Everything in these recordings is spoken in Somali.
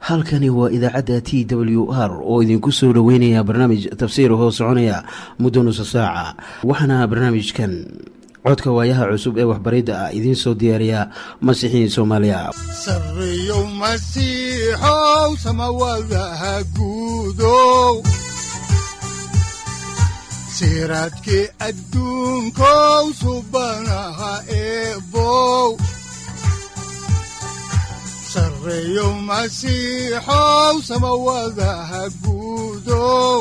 halkani waa idaacadda TWR oo idinku soo dhaweynaya barnaamij tafsiir hoo soconaya muddo nusu saaca. waxaana barnaamijkan codka waayaha cusub ee waxbaridda ah idiin soo diyaariya Masiixiin Soomaaliya. Sarriyo Masiixow samawadaha guudow siraadkii adduunkow subanaha eebow Sarriyo Masiixow samawadaha guudow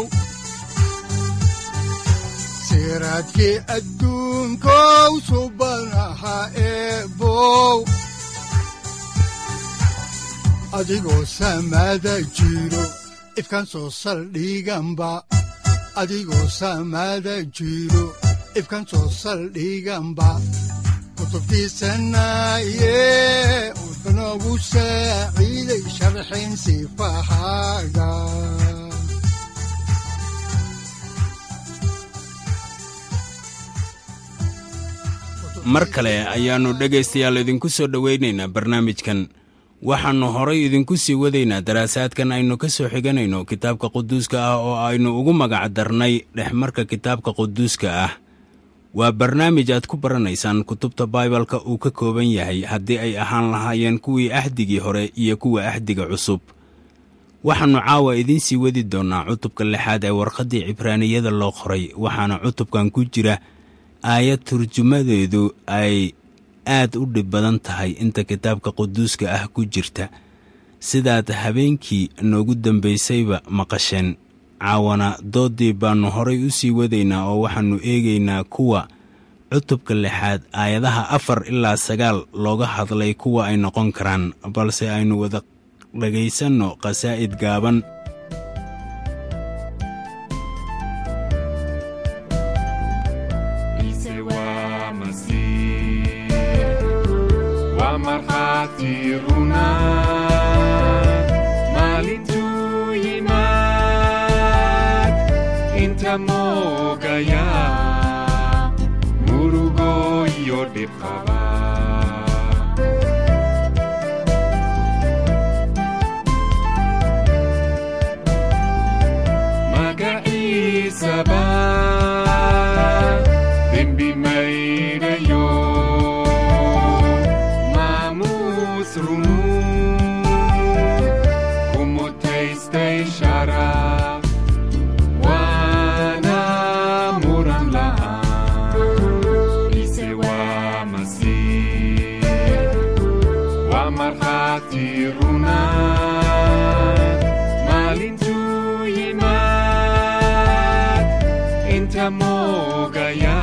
siraadkii adduunkow subanaha eebow adigoo samada jiro ifkaan soo saldhiganba adigoo samada jiro ifkaan soo saldhiganba kutubtiisanaye udanogu saaciiday sharxin sifahaaga mar kale ayaannu dhegaystayaal idinku soo dhowaynaynaa barnaamijkan. waxaannu horay idinku sii wadaynaa daraasaadkan aynu ka soo xiganayno kitaabka quduuska ah oo aynu ugu magac darnay dhexmarka kitaabka quduuska ah. waa barnaamij aad ku baranaysaan kutubta Baybalka uu ka kooban yahay haddii ay ahaan lahaayeen kuwii ahdigii hore iyo kuwa ahdiga cusub. waxaannu caawa idiin sii wadi doonnaa cutubka 6 ee warqaddii Cibraaniyada loo qoray, waxaana cutubkan ku jira aayad turjumadeedu ay aad u dhib badan tahay inta kitaabka quduuska ah ku jirta, sidaad habeenkii noogu dambaysayba maqasheen. caawana doodii baannu horay u sii wadaynaa oo waxaannu eegaynaa kuwa cutubka 6 aayadaha 4 ilaa 9 looga hadlay kuwa ay noqon karaan, balse aynu wada dhagaysanno qasaa'id gaaban. markhaatiiruna maalintuu yimaad inta moogaya murugo iyo dhib qaba magaciisaba dembi maydhayo markhaatiiruna maalintuu yimaad inta moogaya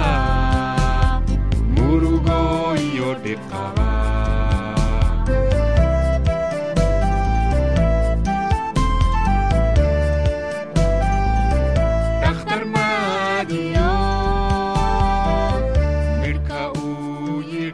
murugo iyo dhib qaba dhakhtar maadiyo midhka uu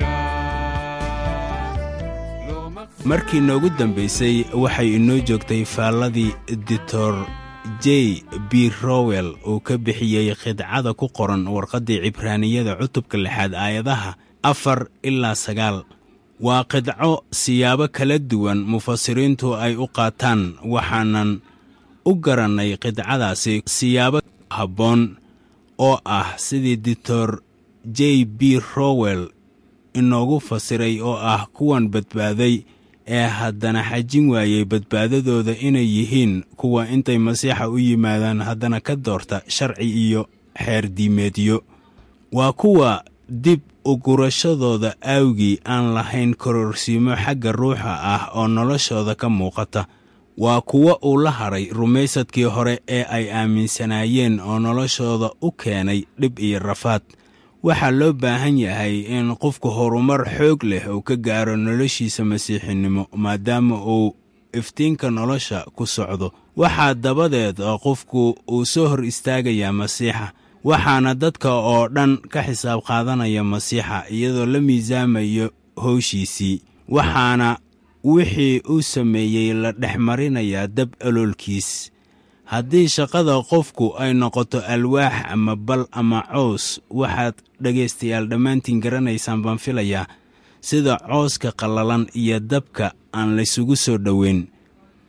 yidhaa. markii noogu dambaysay waxay inoo joogtay faalladii Dr. J. B. Rowell uu ka bixiyey khidcada ku qoran warqaddii Cibraaniyada cutubka 6 aayadaha 4 ilaa 9. waa khidco siyaabo kala duwan mufasiriintu ay u qaataan, waxaanan u garannay khidcadaasi siyaabo habboon oo ah sidii Dr. J. B. Rowell inoogu fasiray, oo ah kuwan badbaaday ee haddana xajin waayey badbaadadooda inay yihiin kuwa intay Masiixa u yimaadaan haddana ka doorta sharci iyo xeer diimeedyo. waa kuwa dib u gurashadooda awgii aan lahayn kororsiimo xagga ruuxa ah oo noloshooda ka muuqata. waa kuwa uu la haray rumaysadkii hore ee ay aaminsanaayeen oo noloshooda u keenay dhib iyo rafaad. waxaa loo baahan yahay in qofku horumar xoog leh uu ka gaaro noloshiisa masiixinimo, maadaama uu iftiinka nolosha ku socdo. waxaa dabadeed qofku uu soo hor istaagayaa Masiixa, waxaana dadka oo dhan ka xisaab qaadanaya Masiixa iyadoo la miisaamayo howshiisii. waxaana wixii uu sameeyey la dhexmarinayaa dab oloolkiis. haddii shaqada qofku ay noqoto alwaax ama bal ama coos, waxaad dhegaystayaal dhammaantiin garanaysaan baan filayaa sida cooska qallalan iyo dabka aan laysugu soo dhoweyn.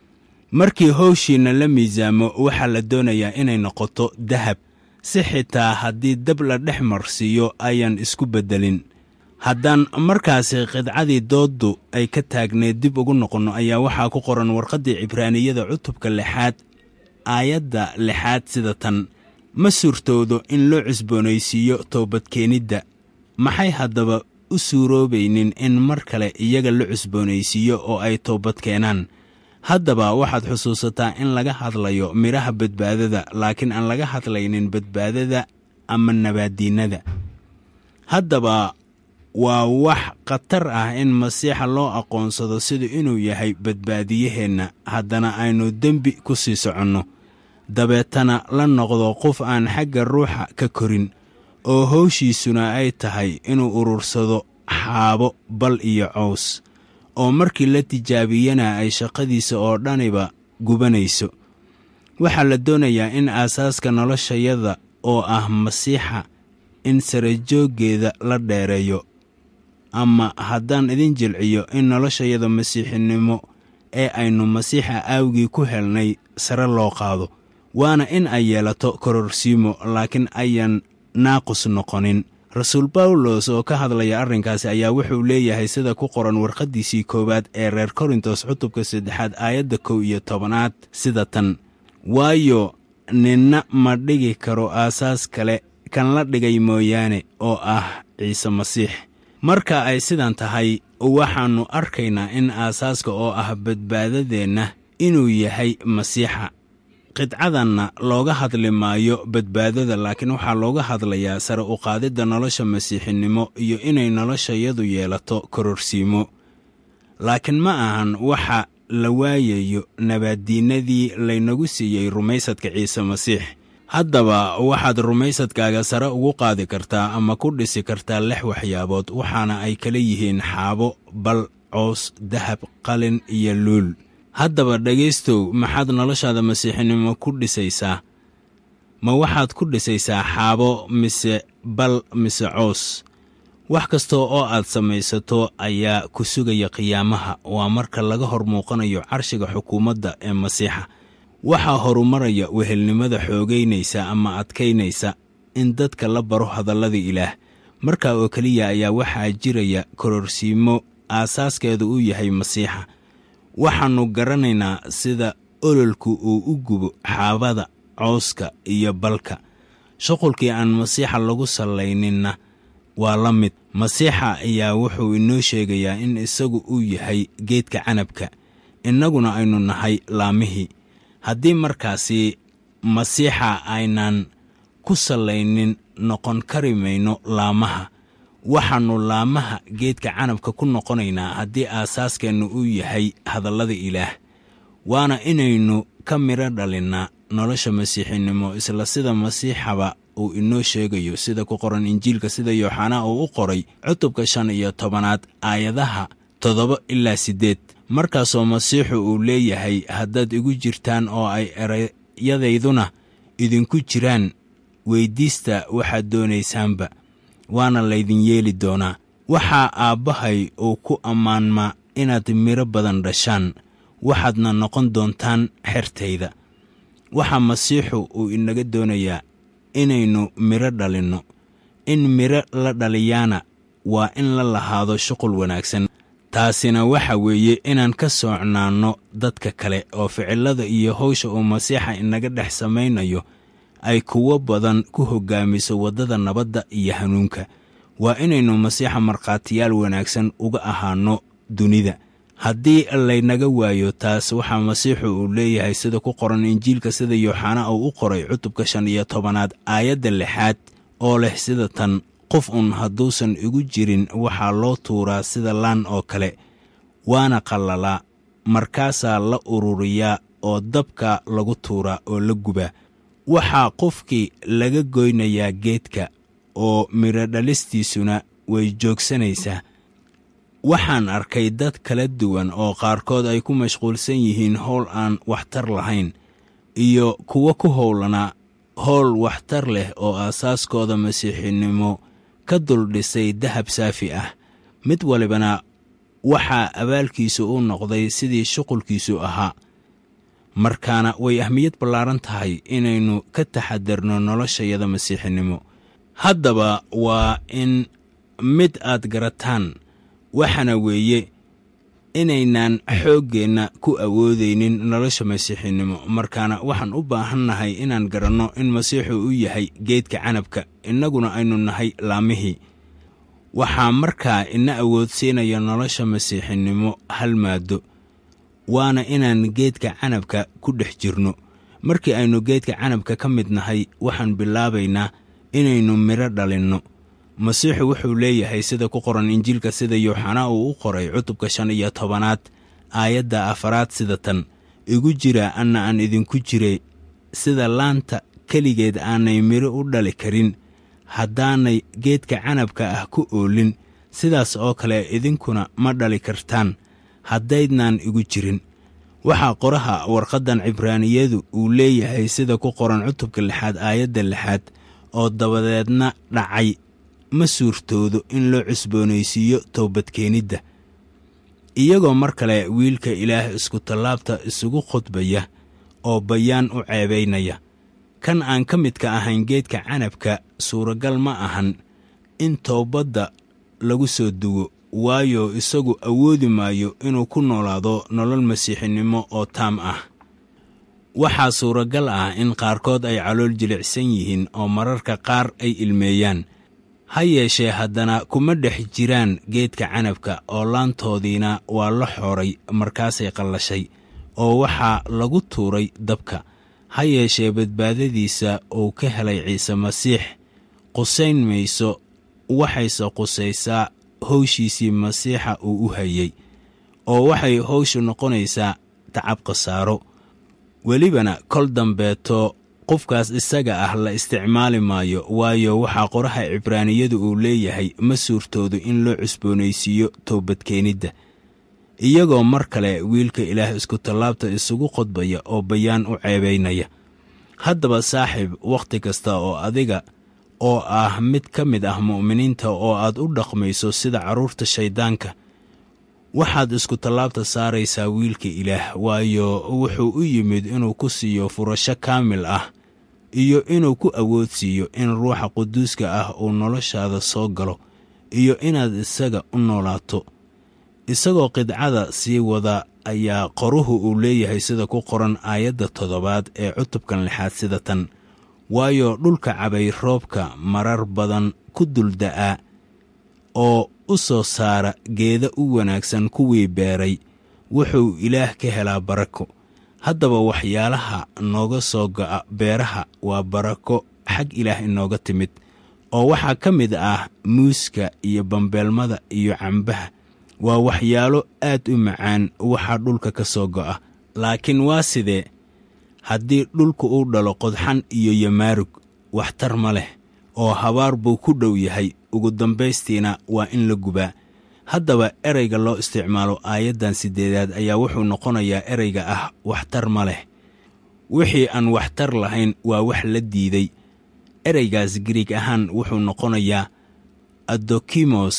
markii hawshiinna la miisaamo waxaa la doonayaa inay noqoto dahab, si xitaa haddii dab la dhex marsiiyo ayaan isku beddelin. haddaan markaasi qidcadii dooddu ay ka taagneed dib ugu noqonno ayaa waxaa ku qoran warqaddii cibraaniyada cutubka 6 aayadda 6 sida tan: ma suurtoodo in loo cusboonaysiiyo toobadkeenidda. maxay haddaba u suuroobaynin in mar kale iyaga la cusboonaysiiyo oo ay toobad keenaan? haddaba waxaad xusuusataa in laga hadlayo midhaha badbaadada, laakiin aan laga hadlaynin badbaadada ama nabaaddiinnada. haddaba waa wax khatar ah in masiixa loo aqoonsado sida inuu yahay badbaadiyaheenna, haddana aynu dembi ku sii soconno, dabeetana la noqdo qof aan xagga ruuxa ka korin, oo hawshiisuna ay tahay inuu urursado xaabo, bal iyo caws, oo markii la tijaabiyana ay shaqadiisa oo dhaniba gubanayso. waxaa la doonayaa in aasaaska noloshayada oo ah masiixa in sarajooggeeda la dheereeyo, ama haddaan idin jilciyo in noloshayada masiixinimo ee aynu masiixa aawgii ku helnay sare loo qaado, waana in ay yeelato kororsiimo, laakiin ayaan naaqus noqonin. rasuul bawlos oo ka hadlaya arrinkaasi ayaa wuxuu leeyahay sida ku qoran warqaddiisii 1 ee reer korintos cutubka 3 aayadda 11 sida tan: waayo ninna ma dhigi karo aasaas kale kan la dhigay mooyaane, oo ah ciise masiix. marka ay sidan tahay, waxaannu arkaynaa in aasaaska oo ah badbaadadeenna inuu yahay masiixa. qidcadanna looga hadli maayo badbaadada, laakiin waxaa looga hadlayaa sare u qaadidda nolosha masiixinimo iyo inay noloshayadu yeelato kororsiimo. laakiin ma ahan waxa la waayayo nabaaddiinnadii laynagu siiyey rumaysadka ciise masiix. haddaba waxaad rumaysadkaaga sare ugu qaadi kartaa ama ku dhisi kartaa 6 waxyaabood, waxaana ay kala yihiin xaabo, bal, coos, dahab, qalin iyo luul. haddaba dhegaystow, maxaad noloshaada masiixinimo ku dhisaysaa? ma waxaad ku dhisaysaa xaabo, mise bal, mise coos? wax kasta oo aad samaysato ayaa ku sugaya qiyaamaha, waa marka laga hor muuqanayo carshiga xukuumadda ee masiixa. waxaa horumaraya wehelnimada xoogaynaysa ama adkaynaysa in dadka la baro hadallada ilaah. markaa oo keliya ayaa waxaa jiraya kororsiimo aasaaskeedu uu yahay masiixa. waxaannu garanaynaa sida ololku uu u gubo xaabada, cawska iyo balka. shuqulkii aan masiixa lagu sallayninna waa la mid. masiixa ayaa wuxuu inoo sheegayaa in isagu uu yahay geedka canabka, innaguna aynu nahay laamihii. haddii markaasi masiixa aynaan ku sallaynin, noqon kari mayno laamaha. waxaannu laamaha geedka canabka ku noqonaynaa haddii aasaaskeennu uu yahay hadallada ilaah. waana inaynu ka midho dhalinnaa nolosha masiixinimo, isla sida masiixaba uu inoo sheegayo sida ku qoran injiilka sida yooxanaa uu u qoray cutubka 15 aayadaha 7 ilaa 8. markaasoo masiixu uu leeyahay: haddaad igu jirtaan oo ay erayadayduna idinku jiraan, weyddiista waxaad doonaysaanba, waana laydin yeeli doonaa. waxaa aabbahay uu ku ammaanmaa inaad midho badan dhashaan, waxaadna noqon doontaan xertayda. waxaa masiixu uu inaga doonayaa inaynu midho dhalinno. in midho la dhaliyaana waa in la lahaado shuqul wanaagsan. taasina waxa weeye inaan ka soocnaanno dadka kale, oo ficillada iyo hawsha uu masiixa inaga dhex samaynayo ay kuwo badan ku hoggaamiso waddada nabadda iyo hanuunka. waa inaynu masiixa markhaatiyaal wanaagsan uga ahaanno dunida. haddii laynaga waayo taas, waxaa masiixu uu leeyahay sida ku qoran injiilka sida yooxanaa uu u qoray cutubka 15 aayadda 6 oo leh sida tan: qof hadduusan igu jirin waxaa loo tuuraa sida laan oo kale, waana qallalaa, markaasaa la ururiyaa oo dabka lagu tuuraa oo la gubaa. waxaa qofkii laga goynayaa geedka, oo midho dhalistiisuna way joogsanaysaa. waxaan arkay dad kala duwan oo qaarkood ay ku mashquulsan yihiin howl aan waxtar lahayn, iyo kuwo ku howlanaa howl waxtar leh oo aasaaskooda masiixinimo ka dul dhisay dahab saafi ah. mid walibana waxaa abaalkiisu u noqday sidii shuqulkiisu ahaa. markaana way ahmiyad ballaaran tahay inaynu ka taxadarno noloshayada masiixinimo. haddaba waa in mid aad garataan, waxaana weeye inaynaan xooggeenna ku awoodaynin nolosha masiixinimo. markaana waxaan u baahannahay inaan garanno in masiixu u yahay geedka canabka, innaguna aynu nahay laamihii. waxaa markaa ina awoodsiinaya nolosha masiixinimo hal maado, waana inaan geedka canabka ku dhex jirno. markii aynu geedka canabka ka mid nahay, waxaan bilaabaynaa inaynu midho dhalinno. masiixu wuxuu leeyahay sida ku qoran injiilka sida yooxanaa uu u qoray cutubka 15 aayadda 4 sida tan: igu jira anna aan idinku jiray, sida laanta keligeed aanay midho u dhali karin haddaanay geedka canabka ah ku oolin, sidaas oo kale idinkuna ma dhali kartaan haddaydnaan igu jirin. waxaa qoraha warqaddan cibraaniyadu uu leeyahay sida ku qoran cutubka 6 aayadda 6: oo dabadeedna dhacay ma suurtoodo in loo cusboonaysiiyo toobadkeenidda. iyagoo mar kale wiilka ilaah iskutallaabta isugu khudbaya oo bayaan u ceebaynaya. kan aan ka midka ahayn geedka canabka suuragal ma ahan in toobadda lagu soo duwo, waayo isagu awoodi maayo inuu ku noolaado nolol masiixinimo oo taam ah. waxaa suuragal ah in qaarkood ay calool jilicsan yihiin oo mararka qaar ay ilmeeyaan. ha yeeshee haddana kuma dhex jiraan geedka canabka, oo laantoodiina waa la xooray markaasay qallashay oo waxaa lagu tuuray dabka. ha yeeshee badbaadadiisa uu ka helay ciise masiix qusayn mayso, waxayse qusaysaa hawshiisii masiixa uu u hayey, oo waxay hawshu noqonaysaa tacab khasaaro. welibana kol dambeeto qofkaas isaga ah la isticmaali maayo, waayo waxaa qoraha cibraaniyadu uu leeyahay ma suurtoodo in loo cusboonaysiiyo toobadkeenidda. iyagoo mar kale wiilka ilaah iskutallaabta isugu khudbaya oo bayaan u ceebaynaya. haddaba saaxiib, wakhti kasta oo adiga oo ah mid ka mid ah mu'miniinta oo aad u dhaqmayso sida carruurta shayddaanka, waxaad iskutallaabta saaraysaa wiilka ilaah, waayo wuxuu u yimid inuu ku siiyo furasho kaamil ah iyo inuu ku awoodsiiyo in ruuxa quduuska ah uu noloshaada soo galo iyo inaad isaga u noolaato. isagoo qidcada sii wada ayaa qoruhu uu leeyahay sida ku qoran aayadda 7 ee cutubkan 6 sida tan: waayo dhulka cabay roobka marar badan ku dulda'aa oo u soo saara geeda u wanaagsan kuwii beeray, wuxuu ilaah ka helaa barako. haddaba waxyaalaha nooga soo go'a beeraha waa barako xag ilaah inooga timid, oo waxaa ka mid ah muuska iyo bambeelmada iyo cambaha. waa waxyaalo aad u macaan waxaa dhulka ka soo go'a. laakiin waa sidee haddii dhulku uu dhalo qodxan iyo yamaarug? waxtar ma leh, oo habaar buu ku dhow yahay, ugu dambaystiina waa in la gubaa. haddaba ereyga loo isticmaalo aayaddan 8 ayaa wuxuu noqonayaa ereyga ah waxtar ma leh. wixii aan waxtar lahayn waa wax la diiday. ereygaas giriig ahaan wuxuu noqonayaa adokimos,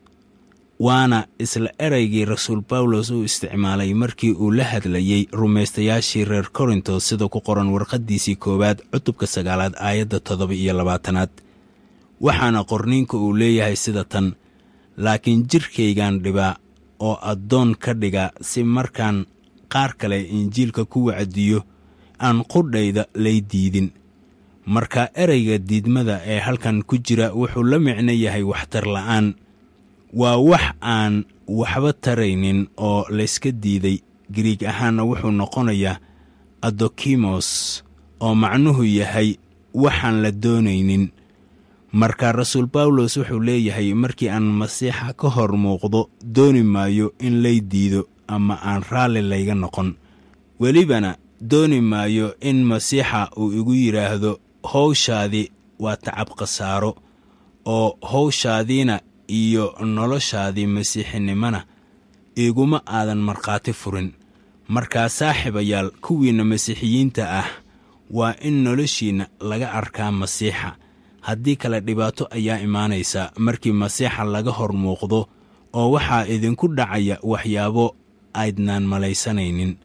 waana isla ereygii rasuul bawlos uu isticmaalay markii uu la hadlayey rumaystayaashii reer korintos sida ku qoran warqaddiisii 1 cutubka 9 aayadda 27. waxaana qorniinka uu leeyahay sida tan: laakiin jirkaygaan dhibaa oo addoon ka dhiga, si markaan qaar kale injiilka ku wacdiyo aan qudhayda lay diidin. marka ereyga diidmada ee halkan ku jira wuxuu la micno yahay waxtar la'aan. waa wax aan waxba taraynin oo layska diiday. giriig ahaanna wuxuu noqonayaa adokimos, oo macnuhu yahay waxaan la doonaynin. marka rasuul bawlos wuxuu leeyahay markii aan masiixa ka hor muuqdo dooni maayo in lay diido ama aan raalli layga noqon. welibana dooni maayo in masiixa uu igu yidhaahdo hawshaadii waa tacab khasaaro, oo hawshaadiina iyo noloshaadii masiixinimana iguma aadan markhaati furin. markaa saaxiibayaal, kuwiinna masiixiyiinta ah waa in noloshiinna laga arkaa masiixa. haddii kale dhibaato ayaa imaanaysa markii masiixa laga hor muuqdo, oo waxaa idinku dhacaya waxyaabo aydnaan malaysanaynin.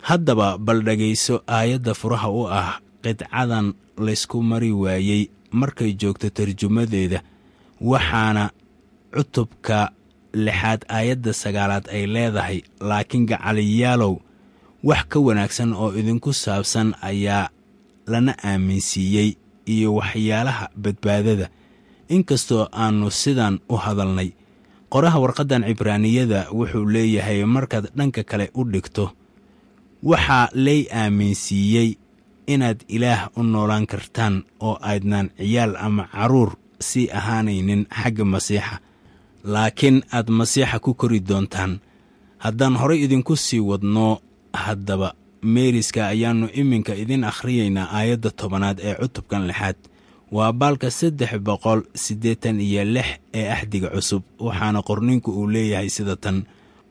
haddaba bal dhegayso aayadda furaha u ah qidcadan laysku mari waayey markay joogto tarjumadeeda, waxaana cutubka 6 aayadda 9 ay leedahay, laakiin gacaliyaalow wax ka wanaagsan oo idinku saabsan ayaa lana aaminsiiyey iyo waxyaalaha badbaadada, inkastoo aannu sidan u hadalnay. qoraha warqaddan cibraaniyada wuxuu leeyahay markaad dhanka kale u dhigto, waxaa lay aaminsiiyey inaad ilaah u noolaan kartaan oo aydnaan ciyaal ama carruur sii ahaanaynin xagga masiixa, laakiin aad masiixa ku kori doontaan. haddaan horay idinku sii wadno, haddaba meeriska ayaannu iminka idin akhriyaynaa aayadda 10 ee cutubkan 6. waa baalka 386 ee axdiga cusub, waxaana qorninku uu leeyahay sida tan: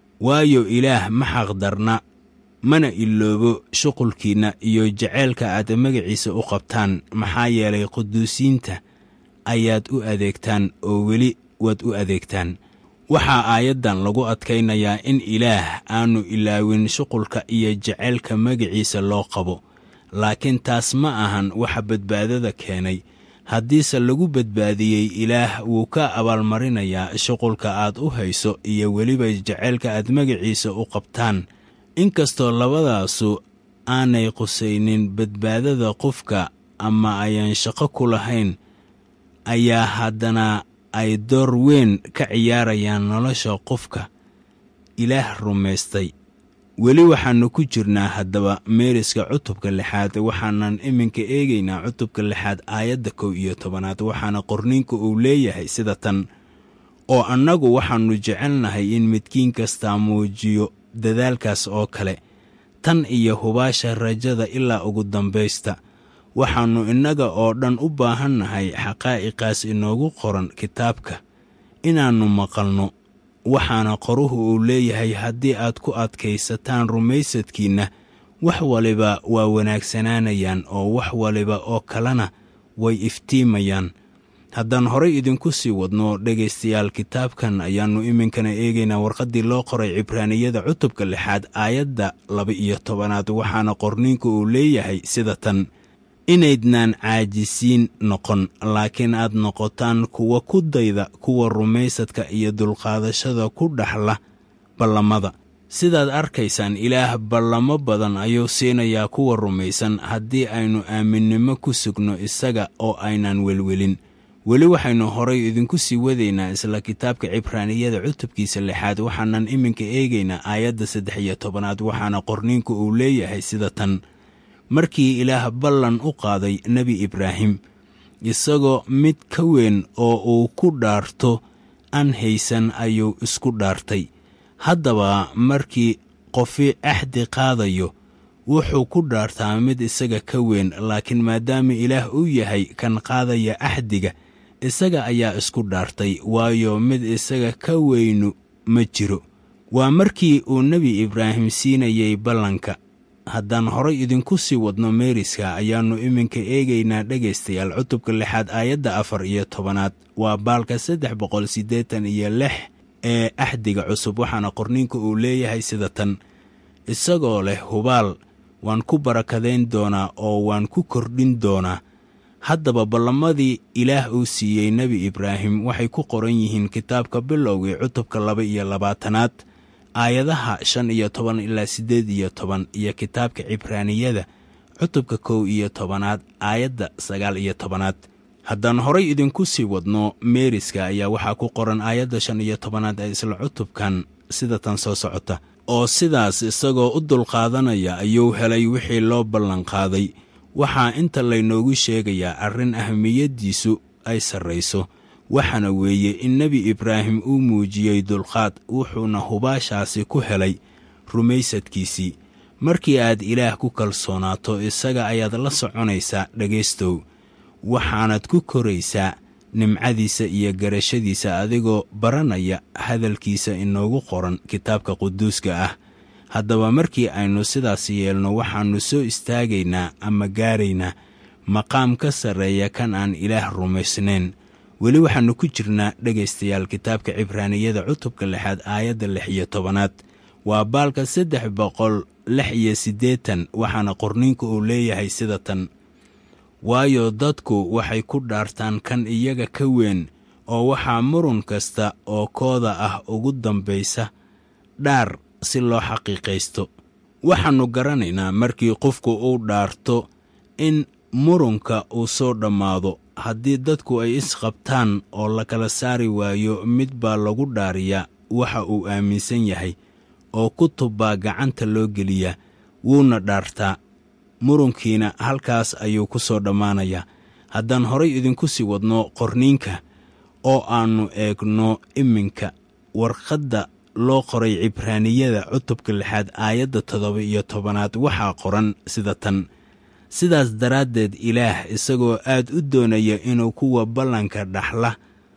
waayo ilaah ma xaqdarna, mana iloobo shuqulkiinna iyo jaceylka aad magaciisa u qabtaan, maxaa yeelay quduusiinta ayaad u adeegtaan oo weli waad u adeegtaan. waxaa aayaddan lagu adkaynayaa in ilaah aanu ilaawin shuqulka iyo jaceylka magaciisa loo qabo, laakiin taas ma ahan waxa badbaadada keenay. haddiise lagu badbaadiyey, ilaah wuu ka abaalmarinayaa shuqulka aad u hayso iyo weliba jaceylka aad magaciisa u qabtaan. inkastoo labadaasu aanay qusaynin badbaadada qofka ama ayaan shaqo ku lahayn, ayaa haddana ay door weyn ka ciyaarayaan nolosha qofka ilaah rumaystay. weli waxaannu ku jirnaa haddaba meeriska cutubka 6, waxaanan iminka eegaynaa cutubka 6 aayadda 11. waxaana qorniinku uu leeyahay sida tan: oo annagu waxaannu jecelnahay in midkiin kastaa muujiyo dadaalkaas oo kale, tan iyo hubaasha rajada ilaa ugu dambaysta. waxaannu innaga oo dhan u baahannahay xaqaa'iqaas inoogu qoran kitaabka inaannu maqalno, waxaana qoruhu uu leeyahay haddii aad ku adkaysataan rumaysadkiinna, wax waliba waa wanaagsanaanayaan oo wax waliba oo kalena way iftiimayaan. haddaan horay idinku sii wadno dhegaystayaal, kitaabkan ayaannu iminkana eegaynaa warqaddii loo qoray cibraaniyada cutubka 6 aayadda 12. waxaana qorniinku uu leeyahay sida tan: inaydnaan caajisiin noqon, laakiin aad noqotaan kuwa ku dayda kuwa rumaysadka iyo dulqaadashada ku dhaxla ballamada. sidaad arkaysaan, ilaah ballamo badan ayuu siinayaa kuwa rumaysan haddii aynu aaminnimo ku sugno isaga oo aynan welwelin. weli waxaynu horay idinku sii wadaynaa isla kitaabka cibraaniyada cutubkiisa 6, waxaanan iminka eegaynaa aayadda 13. waxaana qorniinku uu leeyahay sida tan: markii ilaah ballan u qaaday nebi ibraahim, isagoo mid ka weyn oo uu ku dhaarto aan haysan ayuu isku dhaartay. haddaba markii qofi axdi qaadayo, wuxuu ku dhaartaa mid isaga ka weyn, laakiin maadaama ilaah uu yahay kan qaadaya axdiga, isaga ayaa isku dhaartay, waayo mid isaga ka weynu ma jiro. waa markii uu nebi ibraahim siinayay ballanka. haddaan horay idinku sii wadno meeriska, ayaannu iminka eegaynaa dhegaystayaal cutubka 6 aayadda 14. waa baalka 386 ee axdiga cusub, waxaana qorniinku uu leeyahay sida tan: isagoo leh hubaal waan ku barakadayn doonaa oo waan ku kordhin doonaa. haddaba ballamadii ilaah uu siiyey nebi ibraahim waxay ku qoran yihiin kitaabka bilowgii cutubka 22 aayadaha 15 ilaa 18, iyo kitaabka cibraaniyada cutubka 11 aayadda 19. haddaan horay idinku sii wadno meeriska, ayaa waxaa ku qoran aayadda 15 ee isla cutubkan sida tan soo socota: oo sidaas isagoo u dulqaadanaya ayuu helay wixii loo ballanqaaday. waxaa inta laynoogu sheegayaa arrin ahmiyaddiisu ay sarrayso, waxaana weeye in nebi ibraahim uu muujiyey dulqaad, wuxuuna hubaashaasi ku helay rumaysadkiisii. markii aad ilaah ku kalsoonaato, isaga ayaad la soconaysaa dhegaystow, waxaanad ku koraysaa nimcadiisa iyo garashadiisa adigoo baranaya hadalkiisa inoogu qoran kitaabka quduuska ah. haddaba markii aynu sidaas yeelno, waxaannu soo istaagaynaa ama gaaraynaa maqaam ka sarreeya kan aan ilaah rumaysnayn. weli waxaannu ku jirnaa dhegaystayaal kitaabka cibraaniyada cutubka 6 aayadda 16. waa baalka 386 waxaana qorniinku uu leeyahay sida tan: waayo dadku waxay ku dhaartaan kan iyaga ka weyn, oo waxaa murun kasta oo kooda ah ugu dambaysa dhaar si loo xaqiiqaysto. waxaannu garanaynaa markii qofku uu dhaarto in murunka uu soo dhammaado. haddii dadku ay isqabtaan oo la kala saari waayo, mid baa lagu dhaariyaa waxa uu aaminsan yahay, oo kutub baa gacanta loo geliyaa, wuuna dhaartaa. murunkiina halkaas ayuu ku soo dhammaanayaa. haddaan horay idinku sii wadno qorniinka oo aannu eegno iminka warqadda loo qoray Cibraaniyada cutubka 6 aayadda 17 waxaa qoran sida tan: sidaas daraaddeed Ilaah isagoo aad u doonaya inuu kuwa ballanka dhaxla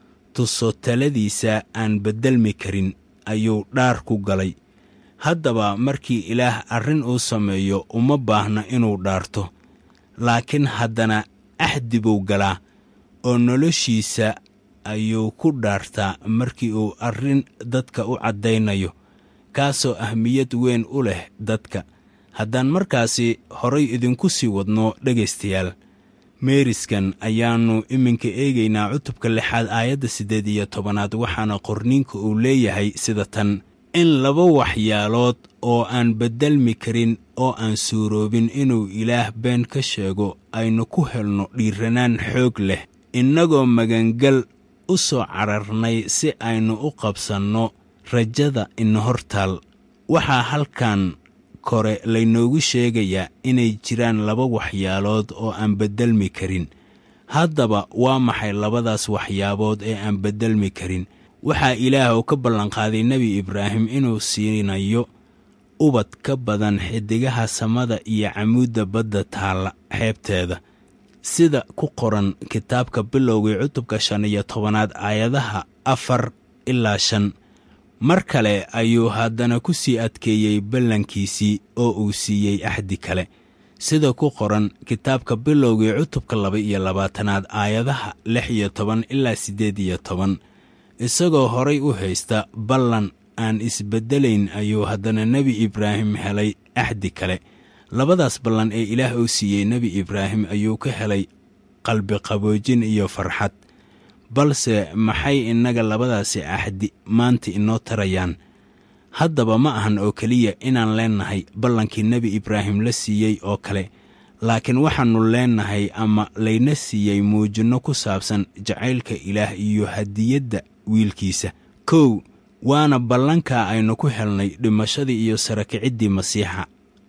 tuso taladiisa aan beddelmi karin, ayuu dhaar ku galay. haddaba markii Ilaah arrin uu sameeyo uma baahna inuu dhaarto, laakiin haddana axdi buu galaa oo noloshiisa ayuu ku dhaartaa markii uu arrin dadka u caddaynayo, kaasoo ahmiyad weyn u leh dadka. haddaan markaasi horay idinku sii wadno dhegaystayaal, meeriskan ayaannu iminka eegaynaa cutubka 6 aayadda 18 waxaana qorniinku uu leeyahay sida tan: in laba waxyaalood oo aan beddelmi karin oo aan suuroobin inuu Ilaah been ka sheego aynu ku helno dhiiranaan xoog leh, innagoo magangal u soo cararnay si aynu u qabsanno rajada ina hortaal. waxaa halkan kore laynoogu sheegayaa inay jiraan laba waxyaalood oo aan beddelmi karin. haddaba waa maxay labadaas waxyaabood ee aan beddelmi karin? waxaa Ilaah uu ka ballanqaaday nebi Ibraahim inuu siinayo ubad ka badan xidigaha samada iyo camuudda badda taalla xeebteeda, sida ku qoran kitaabka Bilowgii cutubka 15 aayadaha 4 ilaa 5. mar kale ayuu haddana ku sii adkeeyey ballankiisii oo uu siiyey axdi kale, sida ku qoran kitaabka Bilowgii cutubka 22 aayadaha 16 ilaa 18. isagoo horay u haysta ballan aan isbeddelayn ayuu haddana nebi Ibraahim helay axdi kale. labadaas ballan ee Ilaah uu siiyey nebi Ibraahim ayuu ka helay qalbi qaboojin iyo farxad. balse maxay innaga labadaasi axdi maanta inoo tarayaan? haddaba ma ahan oo keliya inaan leennahay ballankii nebi Ibraahim la siiyey oo kale, laakiin waxaannu leennahay ama layna siiyey muujinno ku saabsan jacaylka Ilaah iyo hadiyadda wiilkiisa. 1 waana ballanka aynu ku helnay dhimashadii iyo sara kiciddii Masiixa.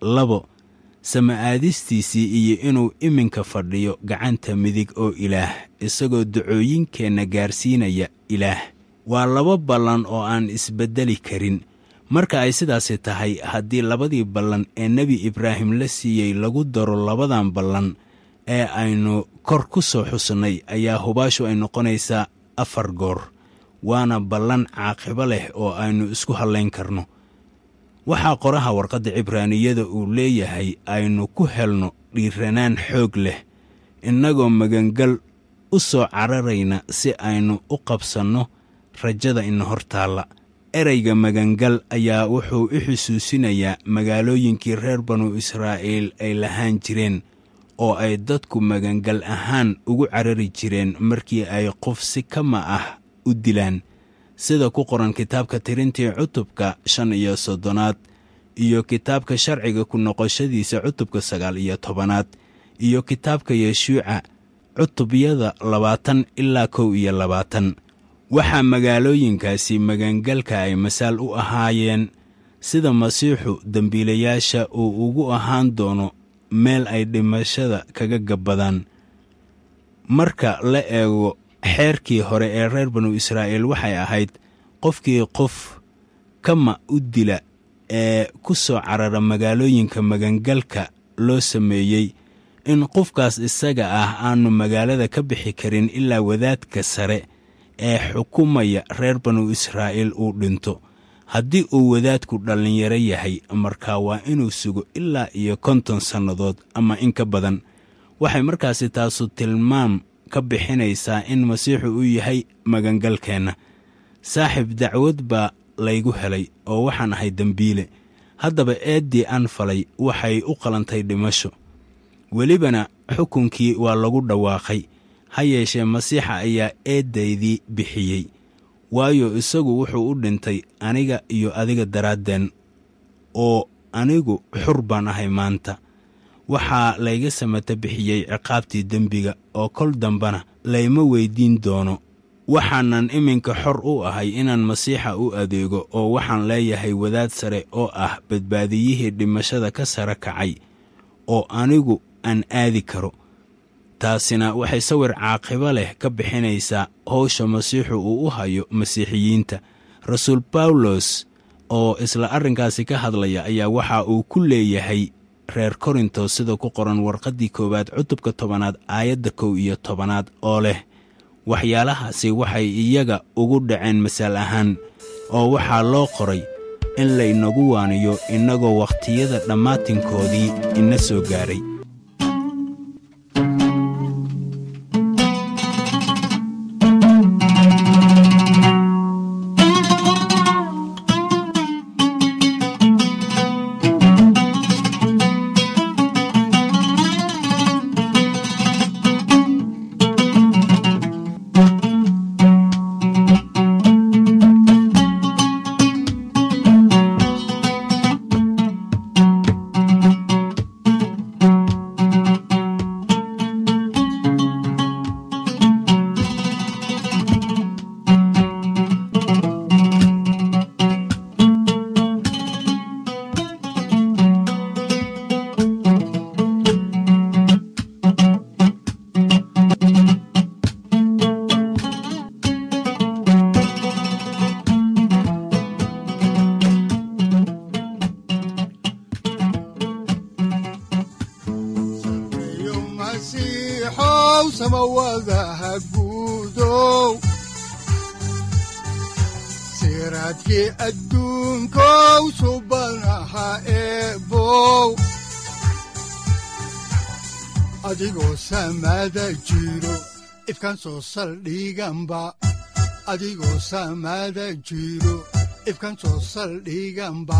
2 sama'aadistiisii iyo inuu iminka fadhiyo gacanta midig oo Ilaah, isagoo ducooyinkeenna gaarsiinaya Ilaah. waa 2 ballan oo aan isbeddeli karin. marka ay sidaasi tahay, haddii labadii ballan ee nebi Ibraahim la siiyey lagu daro labadan ballan ee aynu kor ku soo xusnay, ayaa hubaashu ay noqonaysaa 4 goor. waana ballan caaqibo leh oo aynu isku hallayn karno. waxaa qoraha warqadda Cibraaniyada uu leeyahay aynu ku helno dhiiranaan xoog leh, innagoo magangal u soo cararayna si aynu u qabsanno rajada ina hortaalla. erayga magangal ayaa wuxuu i xusuusinayaa magaalooyinkii reer banu Israa'iil ay lahaan jireen, oo ay dadku magangal ahaan ugu carari jireen markii ay qof si kama ah u dilaan, sida ku qoran kitaabka Tirintii cutubka 35 iyo kitaabka Sharciga ku noqoshadiisa cutubka 19 iyo kitaabka Yeshuuca cutubyada 20 ilaa 21. waxaa magaalooyinkaasi magangalka ay masaal u ahaayeen sida Masiixu dembiilayaasha uu ugu ahaan doono meel ay dhimashada kaga gabbadaan. marka la eego xeerkii hore ee reer banu Israa'iil, waxay ahayd qofkii qof kama u dila ee ku soo carara magaalooyinka magangalka loo sameeyey, in qofkaas isaga ah aanu magaalada ka bixi karin ilaa wadaadka sare ee xukumaya reer banu Israa'iil uu dhinto. haddii uu wadaadku dhallinyaro yahay, markaa waa inuu sugo ilaa iyo 50 sannadood ama in ka badan. waxay markaasi taasu tilmaam ka bixinaysaa in Masiixu uu yahay magangalkeenna. saaxiib dacwad baa laygu helay oo waxaan ahay dembiile. haddaba eeddii aan falay waxay u qalantay dhimasho. welibana xukunkii waa lagu dhawaaqay. ha yeeshee masiixa ayaa eeddaydii bixiyey, waayo isagu wuxuu u dhintay aniga iyo adiga daraaddeen, oo anigu xur baan ahay maanta. waxaa layga samata bixiyey ciqaabtii dembiga, oo kol dambana layma weyddiin doono. waxaanan iminka xor u ahay inaan masiixa u adeego, oo waxaan leeyahay wadaad sare oo ah badbaadiyihii dhimashada ka sare kacay, oo anigu aan aadi karo. taasina waxay sawir caaqibo leh ka bixinaysaa howsha masiixu uu u hayo masiixiyiinta. rasuul bawlos oo isla arrinkaasi ka hadlaya ayaa waxa uu ku leeyahay reer korintos sida ku qoran warqaddii 1 cutubka 10 aayadda 11 oo leh, waxyaalahaasi waxay iyaga ugu dhaceen masaal ahaan, oo waxaa loo qoray in laynagu waaniyo innagoo wakhtiyada dhammaatinkoodii ina soo gaaray. siraadkii adduunkow subanaha eebow adigoo samada jiro ifkaan soo saldhiganba adigoo samada jiro ifkaan soo saldhiganba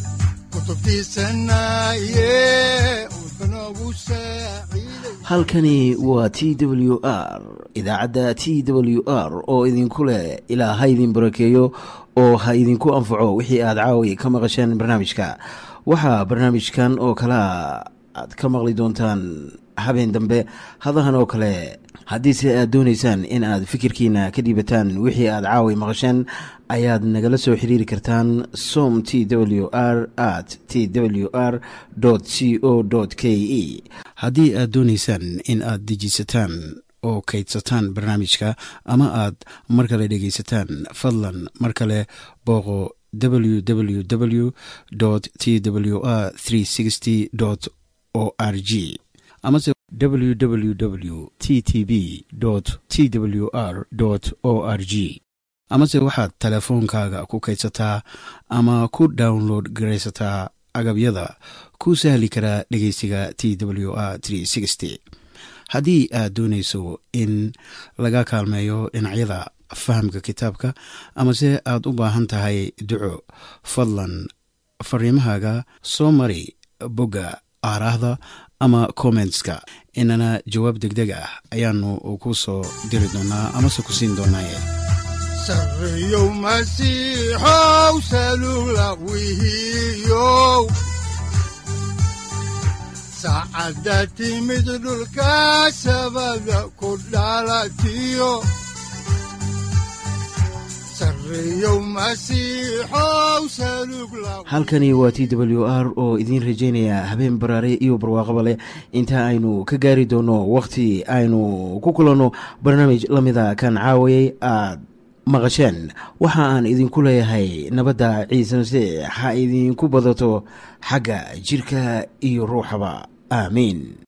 halkani waa t w r idaacadda t w r oo idinku leh ilaa ha idin barakeeyo oo ha idinku anfaco wixii aad caawi ka maqasheen barnaamijka. waxaa barnaamijkan oo kalea aad ka maqli doontaan habeen dambe hadahan oo kale. haddiise aad doonaysaan in aad fikirkiina ka dhiibataan wixii aad caawi maqasheen, ayaad nagala soo xiriiri kartaan som t w r at t w r c o k e haddii aad doonaysaan in aad dejiisataan oo kaydsataan barnaamijka ama aad mar kale dhegaysataan, fadlan mar kale booqo www t w r o r g amase www t t b t w r o r g amase waxaad teleefoonkaaga ku kaydsataa ama ku download garaysataa agabyada ku sahli karaa dhegeysiga t w r haddii aad doonayso in laga kaalmeeyo dhinacyada fahamka kitaabka amase aad u baahan tahay duco, fadlan fariimahaaga soo mari bogga aaraahda ama commentska, inana jawaab degdeg ah ayaanu ku soo diri doonaa amase ku siin doonaaye. sareeyow masiixow salula wihiyow saacadda timid dhulka sabada ku dhalatiyo halkani waa t w r oo idiin rajaynaya habeen baraare iyo barwaaqaba leh, inta aynu ka gaari doono wakhti aynu ku kulanno barnaamij la mida kan caawayay aad maqasheen. waxa aan idinku leeyahay nabadda ciise masiix ha idinku badato xagga jirka iyo ruuxaba. aamiin.